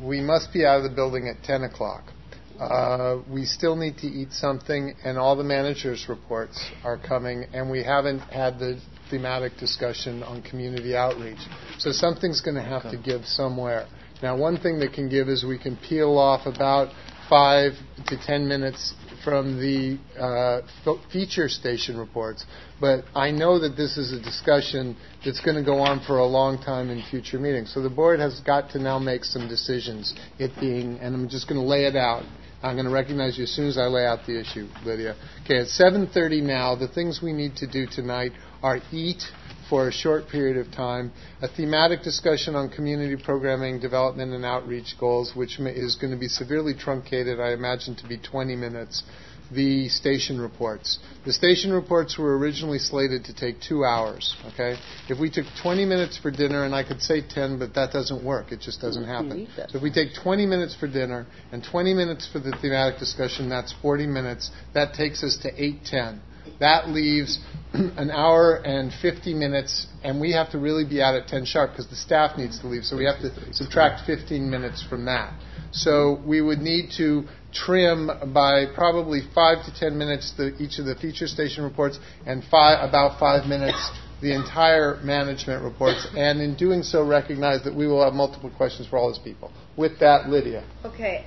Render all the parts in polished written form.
we must be out of the building at 10 o'clock. We still need to eat something, and all the managers' reports are coming, and we haven't had the thematic discussion on community outreach. So something's going to have to give somewhere. Now, one thing that can give is we can peel off about 5 to 10 minutes from the feature station reports. But I know that this is a discussion that's going to go on for a long time in future meetings. So the board has got to now make some decisions, it being, and I'm just going to lay it out. I'm going to recognize you as soon as I lay out the issue, Lydia. Okay, at 7:30 now, the things we need to do tonight are eat for a short period of time, a thematic discussion on community programming, development, and outreach goals, which is going to be severely truncated, I imagine, to be 20 minutes, the station reports. The station reports were originally slated to take 2 hours, okay? If we took 20 minutes for dinner, and I could say 10, but that doesn't work. It just doesn't happen. So if we take 20 minutes for dinner and 20 minutes for the thematic discussion, that's 40 minutes. That takes us to 8:10. That leaves an hour and 50 minutes, and we have to really be out at 10 sharp because the staff needs to leave, so we have to subtract 15 minutes from that. So we would need to trim by probably 5 to 10 minutes each of the feature station reports and about 5 minutes the entire management reports, and in doing so recognize that we will have multiple questions for all those people. With that, Lydia. Okay,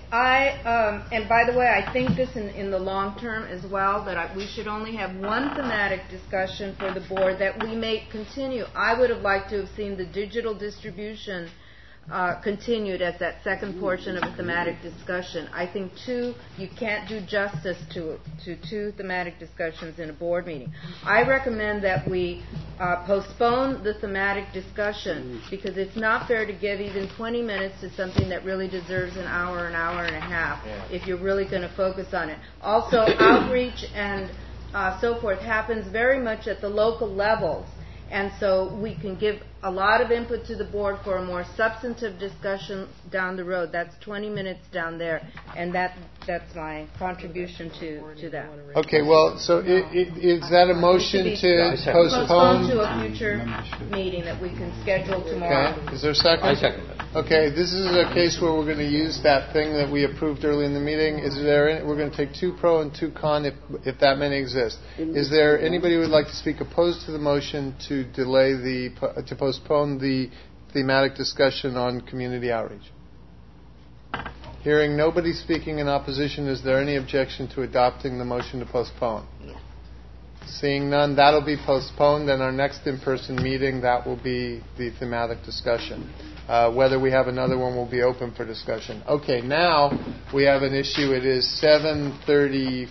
and by the way, I think this in the long term as well, that we should only have one thematic discussion for the board that we may continue. I would have liked to have seen the digital distribution continued as that second portion of a thematic discussion. I think you can't do justice to 2 thematic discussions in a board meeting. I recommend that we postpone the thematic discussion because it's not fair to give even 20 minutes to something that really deserves an hour and a half if you're really going to focus on it. Also, outreach and so forth happens very much at the local levels. And so we can give a lot of input to the board for a more substantive discussion down the road. That's 20 minutes down there, and that's my contribution to that. Okay, well, so is that a motion to postpone to a future meeting that we can schedule tomorrow? Okay, is there a second? I second it. Okay, this is a case where we're going to use that thing that we approved early in the meeting. We're going to take 2 pro and 2 con if that many exist. Is there anybody who would like to speak opposed to the motion to postpone the thematic discussion on community outreach? Hearing nobody speaking in opposition, is there any objection to adopting the motion to postpone? Yes. Seeing none, that'll be postponed, and our next in-person meeting, that will be the thematic discussion. Whether we have another one will be open for discussion. Okay, now we have an issue. It is 7:37,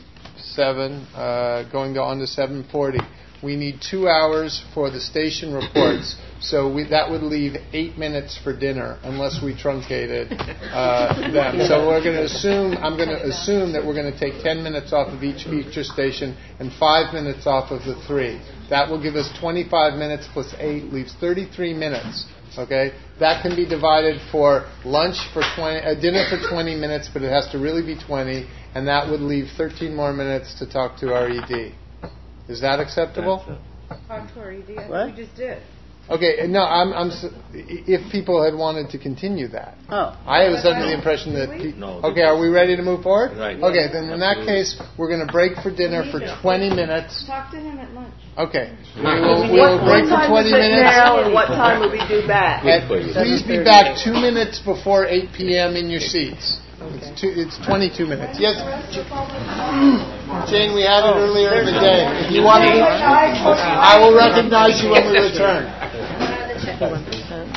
going on to 7:40. We need 2 hours for the station reports, so that would leave 8 minutes for dinner unless we truncated them. So I'm going to assume that we're going to take 10 minutes off of each feature station and 5 minutes off of the 3. That will give us 25 minutes plus 8, leaves 33 minutes. Okay, that can be divided for lunch for dinner for 20 minutes, but it has to really be 20, and that would leave 13 more minutes to talk to our ED. Is that acceptable? Talk to our ED. What? We just did. Okay, no, if people had wanted to continue that. Oh. I was under the impression that... Okay, are we ready to move forward? Right. Okay, then in that case, we're going to break for dinner for 20 minutes. Talk to him at lunch. Okay. We'll break for 20 minutes. Now, and what time will we do back? Please be back 2 minutes before 8 p.m. in your seats. Okay. It's 22 minutes. Yes, Jane, we had it earlier in the day. If you want to, I will recognize you when we return.